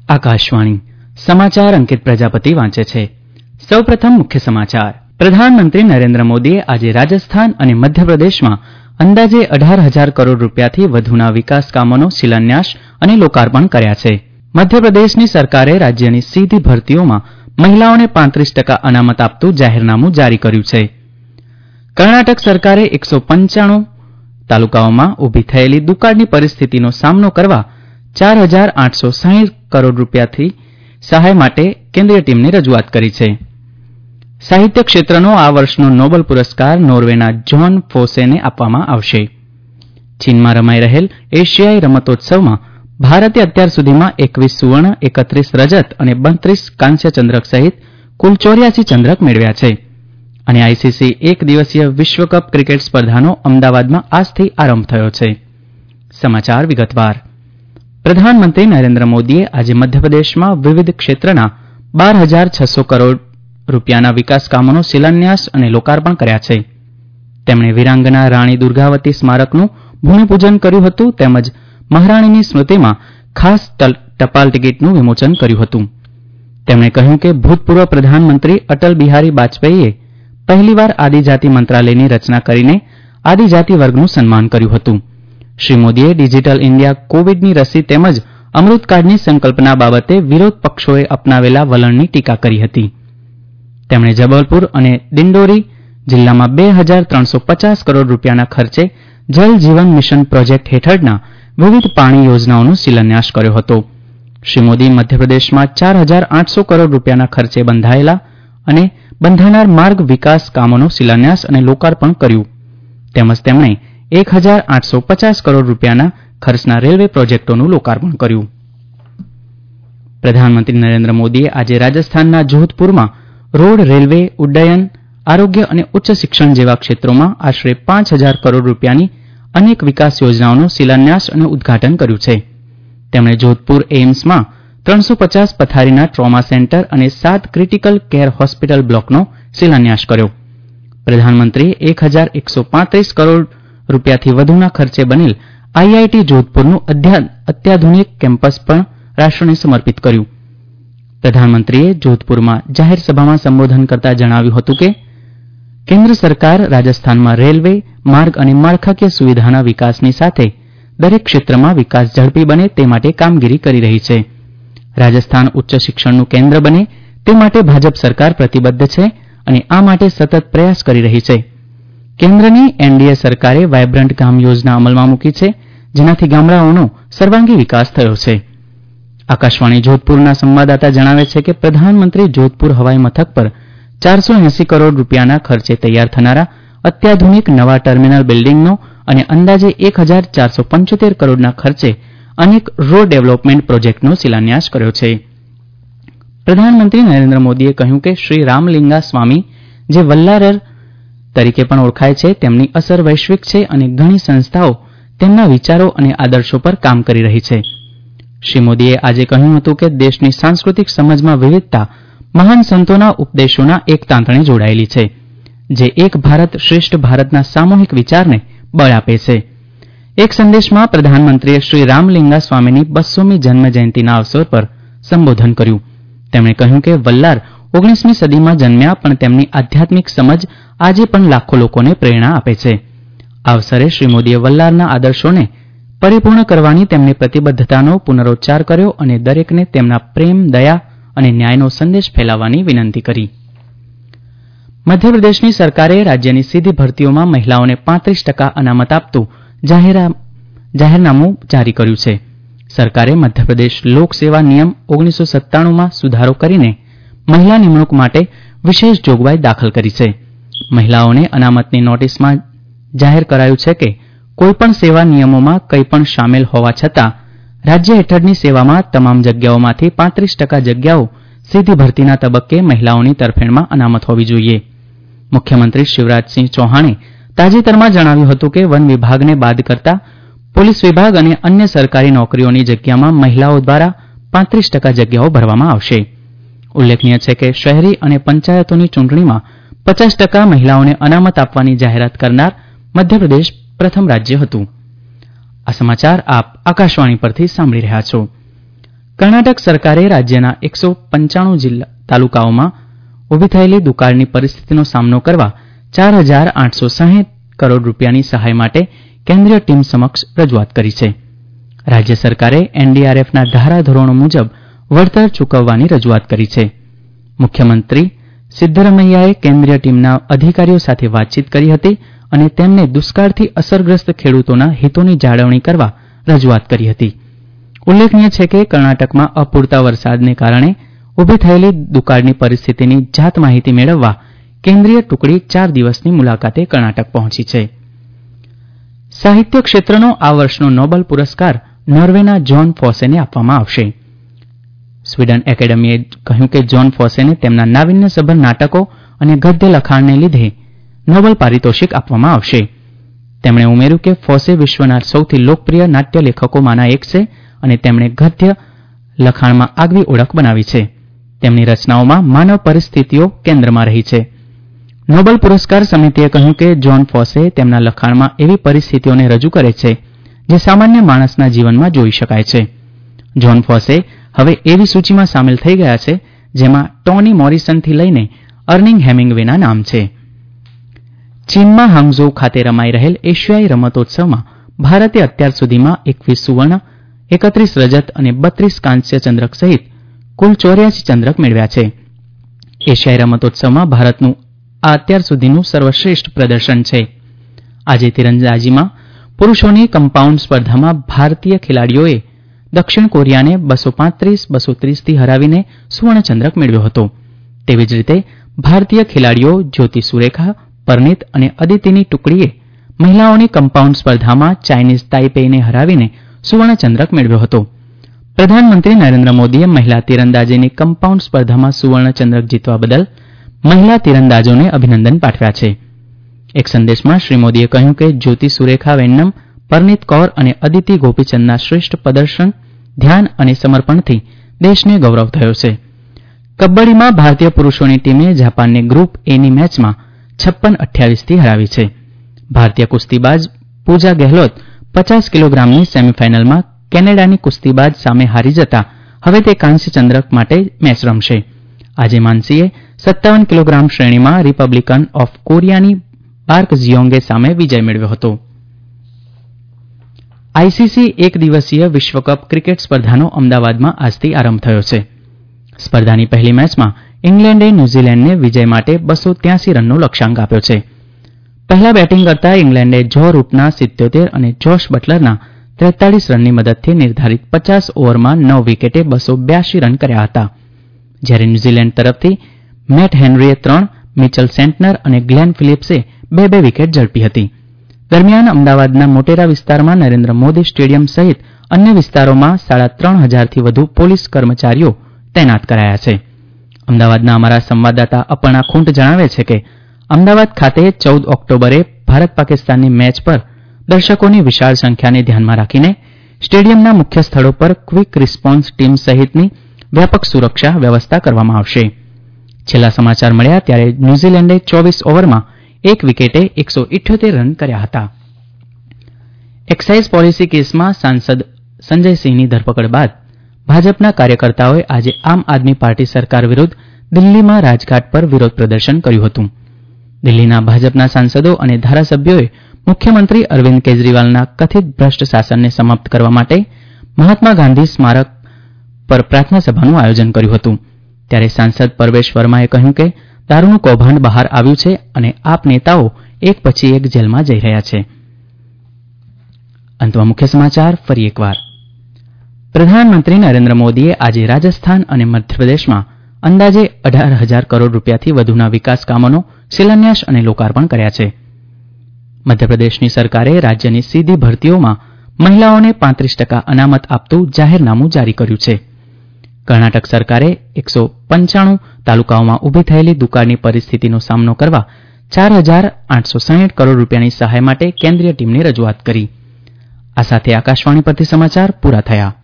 આકાશવાણી સમાચાર અંકિત પ્રજાપતિ વાંચે છે। સૌપ્રથમ મુખ્ય સમાચાર। પ્રધાનમંત્રી નરેન્દ્ર મોદીએ આજે રાજસ્થાન અને મધ્યપ્રદેશમાં અંદાજે 18,000 કરોડ રૂપિયાથી વધુના વિકાસ કામોનો શિલાન્યાસ અને લોકાર્પણ કર્યા છે। મધ્યપ્રદેશની સરકારે રાજ્યની સીધી ભરતીઓમાં મહિલાઓને 35% અનામત આપતું જાહેરનામું જારી કર્યું છે। કર્ણાટક સરકારે 195 તાલુકાઓમાં ઊભી થયેલી દુકાળની પરિસ્થિતિનો સામનો કરવા 4,860 કરોડ રૂપિયાથી સહાય માટે કેન્દ્રીય ટીમને રજૂઆત કરી છે। સાહિત્ય ક્ષેત્રનો આ વર્ષનો નોબેલ પુરસ્કાર નોર્વેના જોન ફોસેને આપવામાં આવશે। ચીનમાં રમાઈ રહેલ એશિયાઈ રમતોત્સવમાં ભારતે અત્યાર સુધીમાં 21 સુવર્ણ, 31 રજત અને 32 કાંસ્ય ચંદ્રક સહિત કુલ 84 ચંદ્રક મેળવ્યા છે। અને આઈસીસી એક દિવસીય વિશ્વકપ ક્રિકેટ સ્પર્ધાનો અમદાવાદમાં આજથી આરંભ થયો છે। સમાચાર વિગતવાર। પ્રધાનમંત્રી નરેન્દ્ર મોદીએ આજે મધ્યપ્રદેશમાં વિવિધ ક્ષેત્રના 12,600 કરોડ રૂપિયાના વિકાસ કામોનો શિલાન્યાસ અને લોકાર્પણ કર્યા છે। તેમણે વીરાંગના રાણી દુર્ગાવતી સ્મારકનું ભૂમિપૂજન કર્યું હતું તેમજ મહારાણીની સ્મૃતિમાં ખાસ ટપાલ ટિકિટનું વિમોચન કર્યું હતું। તેમણે કહ્યું કે ભૂતપૂર્વ પ્રધાનમંત્રી અટલ બિહારી વાજપેયીએ પહેલીવાર આદિજાતિ મંત્રાલયની રચના કરીને આદિજાતિ વર્ગનું સન્માન કર્યું હતું। શ્રી મોદીએ ડિજિટલ ઇન્ડિયા, કોવિડની રસી તેમજ અમૃતકાળની સંકલ્પના બાબતે વિરોધ પક્ષોએ અપનાવેલા વલણની ટીકા કરી હતી। તેમણે જબલપુર અને દિંડોરી જિલ્લામાં 2,350 કરોડ રૂપિયાના ખર્ચે જલ જીવન મિશન પ્રોજેક્ટ હેઠળના વિવિધ પાણી યોજનાઓનો શિલાન્યાસ કર્યો હતો। શ્રી મોદી મધ્યપ્રદેશમાં 4,800 કરોડ રૂપિયાના ખર્ચે બંધાયેલા અને બંધાનાર માર્ગ વિકાસ કામોનો શિલાન્યાસ અને લોકાર્પણ કર્યું તેમજ તેમણે 1,850 કરોડ રૂપિયાના ખર્ચના રેલવે પ્રોજેક્ટોનું લોકાર્પણ કર્યું। પ્રધાનમંત્રી નરેન્દ્ર મોદીએ આજે રાજસ્થાનના જોધપુરમાં રોડ, રેલવે, ઉડ્ડયન, આરોગ્ય અને ઉચ્ચ શિક્ષણ જેવા ક્ષેત્રોમાં આશરે 5,000 કરોડ રૂપિયાની અનેક વિકાસ યોજનાઓનો શિલાન્યાસ અને ઉદ્ઘાટન કર્યું છે। તેમણે જોધપુર એઇમ્સમાં 350 પથારીના ટ્રોમા સેન્ટર અને 7 ક્રિટિકલ કેર હોસ્પિટલ બ્લોકનો શિલાન્યાસ કર્યો। પ્રધાનમંત્રીએ 1,135 કરોડ રૂપિયાથી વધુના ખર્ચે બનેલ આઈઆઈટી જોધપુરનું અત્યાધુનિક કેમ્પસ પણ રાષ્ટ્રને સમર્પિત કર્યું। પ્રધાનમંત્રીએ જોધપુરમાં જાહેર સભામાં સંબોધન કરતા જણાવ્યું હતું કે કેન્દ્ર સરકાર રાજસ્થાનમાં રેલવે, માર્ગ અને માળખાકીય સુવિધાના વિકાસની સાથે દરેક ક્ષેત્રમાં વિકાસ ઝડપી બને તે માટે કામગીરી કરી રહી છે। રાજસ્થાન ઉચ્ચ શિક્ષણનું કેન્દ્ર બને તે માટે ભાજપ સરકાર પ્રતિબદ્ધ છે અને આ માટે સતત પ્રયાસ કરી રહી છે। કેન્દ્રની એનડીએ સરકારે વાયબ્રન્ટ ગામ યોજના અમલમાં મૂકી છે જેનાથી ગામડાઓનો સર્વાંગી વિકાસ થયો છે। આકાશવાણી જોધપુરના સંવાદદાતા જણાવે છે કે પ્રધાનમંત્રી જોધપુર હવાઈ મથક પર 480 કરોડ રૂપિયાના ખર્ચે તૈયાર થનારા અત્યાધુનિક નવા ટર્મિનલ બિલ્ડિંગનો અને અંદાજે 1,475 કરોડના ખર્ચે અનેક રોડ ડેવલપમેન્ટ પ્રોજેક્ટનો શિલાન્યાસ કર્યો છે। પ્રધાનમંત્રી નરેન્દ્ર મોદીએ કહ્યું કે શ્રી રામલિંગા સ્વામી જે વલ્લારર તરીકે પણ ઓળખાય છે તેમની અસર વૈશ્વિક છે અને ઘણી સંસ્થાઓ તેમના વિચારો અને આદર્શો પર કામ કરી રહી છે। શ્રી મોદીએ આજે કહ્યું હતું કે દેશની સાંસ્કૃતિક સમજમાં વિવિધતા મહાન સંતોના ઉપદેશોના એક તાંતણે જોડાયેલી છે જે એક ભારત શ્રેષ્ઠ ભારતના સામૂહિક વિચારને બળ આપે છે। એક સંદેશમાં પ્રધાનમંત્રીએ શ્રી રામલિંગા સ્વામીની 200મી જન્મ જયંતિના અવસર પર સંબોધન કર્યું। તેમણે કહ્યું કે વલ્લાર 19મી સદીમાં જન્મ્યા પણ તેમની આધ્યાત્મિક સમજ આજે પણ લાખો લોકોને પ્રેરણા આપે છે। આ અવસરે શ્રી મોદીએ વલ્લારના આદર્શોને પરિપૂર્ણ કરવાની તેમની પ્રતિબદ્ધતાનો પુનરોચ્ચાર કર્યો અને દરેકને તેમના પ્રેમ, દયા અને ન્યાયનો સંદેશ ફેલાવવાની વિનંતી કરી। મધ્યપ્રદેશની સરકારે રાજ્યની સીધી ભરતીઓમાં મહિલાઓને 35% અનામત આપતું જાહેરનામું જારી કર્યું છે। સરકારે મધ્યપ્રદેશ લોક સેવા નિયમ 1997માં સુધારો કરીને મહિલા નિમણૂક માટે વિશેષ જોગવાઈ દાખલ કરી છે। મહિલાઓને અનામતની નોટિસમાં જાહેર કરાયું છે કે કોઈપણ સેવા નિયમોમાં કંઈપણ સામેલ હોવા છતાં રાજ્ય હેઠળની સેવામાં તમામ જગ્યાઓમાંથી 35% જગ્યાઓ સીધી ભરતીના તબક્કે મહિલાઓની તરફેણમાં અનામત હોવી જોઈએ। મુખ્યમંત્રી શિવરાજસિંહ ચૌહાણે તાજેતરમાં જણાવ્યું હતું કે વન વિભાગને બાદ કરતા પોલીસ વિભાગ અને અન્ય સરકારી નોકરીઓની જગ્યામાં મહિલાઓ દ્વારા 35% જગ્યાઓ ભરવામાં આવશે। ઉલ્લેખનીય છે કે શહેરી અને પંચાયતોની ચૂંટણીમાં 50% મહિલાઓને અનામત આપવાની જાહેરાત કરનાર મધ્યપ્રદેશ પ્રથમ રાજ્ય હતું। આ સમાચાર આપ આકાશવાણી પરથી સાંભળી રહ્યા છો। કર્ણાટક સરકારે રાજ્યના 195 તાલુકાઓમાં ઉભી થયેલી દુકાળની પરિસ્થિતિનો સામનો કરવા 4,860 કરોડ રૂપિયાની સહાય માટે કેન્દ્રીય ટીમ સમક્ષ રજૂઆત કરી છે. રાજ્ય સરકારે એનડીઆરએફના ધારાધોરણો મુજબ વળતર ચૂકવવાની રજૂઆત કરી છે. મુખ્યમંત્રી સિદ્ધરમૈયાએ કેન્દ્રીય ટીમના અધિકારીઓ સાથે વાતચીત કરી હતી અને તેમને દુષ્કાળથી અસરગ્રસ્ત ખેડૂતોના હિતોની જાળવણી કરવા રજૂઆત કરી હતી. ઉલ્લેખનીય છે કે કર્ણાટકમાં અપૂરતા વરસાદને કારણે ઉભી થયેલી દુકાળની પરિસ્થિતિની જાત માહિતી મેળવવા કેન્દ્રીય ટુકડી 4 દિવસની મુલાકાતે કર્ણાટક પહોંચી છે. સાહિત્ય ક્ષેત્રનો આ વર્ષનો નોબેલ પુરસ્કાર નોર્વેના જોન ફોસેને આપવામાં આવશે. સ્વીડન એકેડમીએ કહ્યું કે જોન ફોસેને તેમના નાવીન્યસભર નાટકો અને ગદ્ય લખાણને લીધે નોબેલ પારિતોષિક આપવામાં આવશે. તેમણે ઉમેર્યું કે ફોસે વિશ્વના સૌથી લોકપ્રિય નાટ્ય લેખકોમાંના એક છે અને તેમણે ગદ્ય લખાણમાં આગવી ઓળખ બનાવી છે. તેમની રચનાઓમાં માનવ પરિસ્થિતિઓ કેન્દ્રમાં રહી છે. નોબેલ પુરસ્કાર સમિતિએ કહ્યું કે જોન ફોસે તેમના લખાણમાં એવી પરિસ્થિતિઓને રજૂ કરે છે જે સામાન્ય માણસના જીવનમાં જોઈ શકાય છે. જોન ફોસે હવે એવી સૂચિમાં સામેલ થઈ ગયા છે જેમાં ટોની મોરિસનથી લઈને અર્નિંગ હેમિંગવેના નામ છે. ચીનમાં હાંગઝોઉ ખાતે રમાઈ રહેલ એશિયાઈ રમતોત્સવમાં ભારતે અત્યાર સુધીમાં 21 સુવર્ણ, 31 રજત અને 32 કાંસ્ય ચંદ્રક સહિત કુલ 84 ચંદ્રક મેળવ્યા છે. એશિયાઈ રમતોત્સવમાં ભારતનું આ અત્યાર સુધીનું સર્વશ્રેષ્ઠ પ્રદર્શન છે. આજે તીરંદાજીમાં પુરુષોની કમ્પાઉન્ડ સ્પર્ધામાં ભારતીય ખેલાડીઓએ દક્ષિણ કોરિયાને 235-230 થી હરાવીને સુવર્ણચંદ્રક મેળવ્યો હતો. તેવી જ રીતે ભારતીય ખેલાડીઓ જ્યોતિ સુરેખા, પરનીત અને અદિતિની ટુકડીએ મહિલાઓની કમ્પાઉન્ડ સ્પર્ધામાં ચાઇનીઝ તાઇપેઈને હરાવીને સુવર્ણચંદ્રક મેળવ્યો હતો. પ્રધાનમંત્રી નરેન્દ્ર મોદીએ મહિલા તીરંદાજીની કમ્પાઉન્ડ સ્પર્ધામાં સુવર્ણચંદ્રક જીતવા બદલ મહિલા તીરંદાજોને અભિનંદન પાઠવ્યા છે. એક સંદેશમાં શ્રી મોદીએ કહ્યું કે જ્યોતિ સુરેખા વેન્નમ, પરનીત કૌર અને અદિતિ ગોપીચંદના શ્રેષ્ઠ પ્રદર્શન, ધ્યાન અને સમર્પણથી દેશને ગૌરવ થયો છે. કબડ્ડીમાં ભારતીય પુરુષોની ટીમે જાપાનને ગ્રુપ એની મેચમાં 56-28 થી હરાવી છે. ભારતીય કુસ્તીબાજ પૂજા ગેહલોત 50 કિલોગ્રામની સેમીફાઇનલમાં કેનેડાની કુસ્તીબાજ સામે હારી જતા હવે તે કાંસ્ય ચંદ્રક માટે મેચ રમશે. આજે માનસીએ 57 કિલોગ્રામ શ્રેણીમાં રિપબ્લિકન ઓફ કોરિયાની પાર્ક જીયોંગે સામે વિજય મેળવ્યો હતો. આઈસીસી એક દિવસીય વિશ્વકપ ક્રિકેટ સ્પર્ધાનો અમદાવાદમાં આજથી આરંભ થયો છે. સ્પર્ધાની પહેલી મેચમાં ઇંગ્લેન્ડે ન્યૂઝીલેન્ડને વિજય માટે 283 રનનો લક્ષ્યાંક આપ્યો છે. પહેલા બેટિંગ કરતા ઇંગ્લેન્ડે જો રૂટના 77 અને જોશ બટલરના 43 રનની મદદથી નિર્ધારિત 50 ઓવરમાં 9 વિકેટે 282 રન કર્યા હતા. જ્યારે ન્યૂઝીલેન્ડ તરફથી મેટ હેનરીએ 3, મિચેલ સેન્ટનર અને ગ્લેન ફિલિપ્સે 2 વિકેટ ઝડપી હતી. દરમિયાન અમદાવાદના મોટેરા વિસ્તારમાં નરેન્દ્ર મોદી સ્ટેડિયમ સહિત અન્ય વિસ્તારોમાં 3500 થી વધુ પોલીસ કર્મચારીઓ તૈનાત કરાયા છે. અમદાવાદના અમારા સંવાદદાતા અપર્ણા ખૂંટ જણાવે છે કે અમદાવાદ ખાતે 14 ઓક્ટોબરે ભારત પાકિસ્તાનની મેચ પર દર્શકોની વિશાળ સંખ્યાને ધ્યાનમાં રાખીને સ્ટેડિયમના મુખ્ય સ્થળો પર ક્વિક રિસ્પોન્સ ટીમ સહિતની વ્યાપક સુરક્ષા વ્યવસ્થા કરવામાં આવશે. છેલ્લા સમાચાર મળ્યા ત્યારે ન્યૂઝીલેન્ડે 24 ઓવરમાં 1 વિકેટે 178 રન કર્યા હતા. એક્સાઇઝ પોલિસી કેસમાં સાંસદ સંજયસિંહની ધરપકડ બાદ ભાજપના કાર્યકર્તાઓએ આજે આમ આદમી પાર્ટી સરકાર વિરુદ્ધ દિલ્હીમાં રાજઘાટ પર વિરોધ પ્રદર્શન કર્યું હતું. દિલ્હીના ભાજપના સાંસદો અને ધારાસભ્યોએ મુખ્યમંત્રી અરવિંદ કેજરીવાલના કથિત ભ્રષ્ટ શાસનને સમાપ્ત કરવા માટે મહાત્મા ગાંધી સ્મારક પર પ્રાર્થના સભાનું આયોજન કર્યું હતું. ત્યારે સાંસદ પરવેશ વર્માએ કહ્યું કે દારૂનું કૌભાંડ બહાર આવ્યું છે અને આપ નેતાઓ એક પછી એક જેલમાં જઈ રહ્યા છે. અંતમાં મુખ્ય સમાચાર ફરી એકવાર. પ્રધાનમંત્રી નરેન્દ્ર મોદીએ આજે રાજસ્થાન અને મધ્યપ્રદેશમાં અંદાજે 18,000 કરોડ રૂપિયાથી વધુના વિકાસ કામોનો શિલાન્યાસ અને લોકાર્પણ કર્યા છે. મધ્યપ્રદેશની સરકારે રાજ્યની સીધી ભરતીઓમાં મહિલાઓને 35% અનામત આપતું જાહેરનામું જારી કર્યું છે. કર્ણાટક સરકારે 195 તાલુકાઓમાં ઉભી થયેલી દુકાળની પરિસ્થિતિનો સામનો કરવા 4,860 કરોડ રૂપિયાની સહાય માટે કેન્દ્રીય ટીમની રજૂઆત કરી. આ સાથે આકાશવાણી પરથી સમાચાર પૂરા થયા.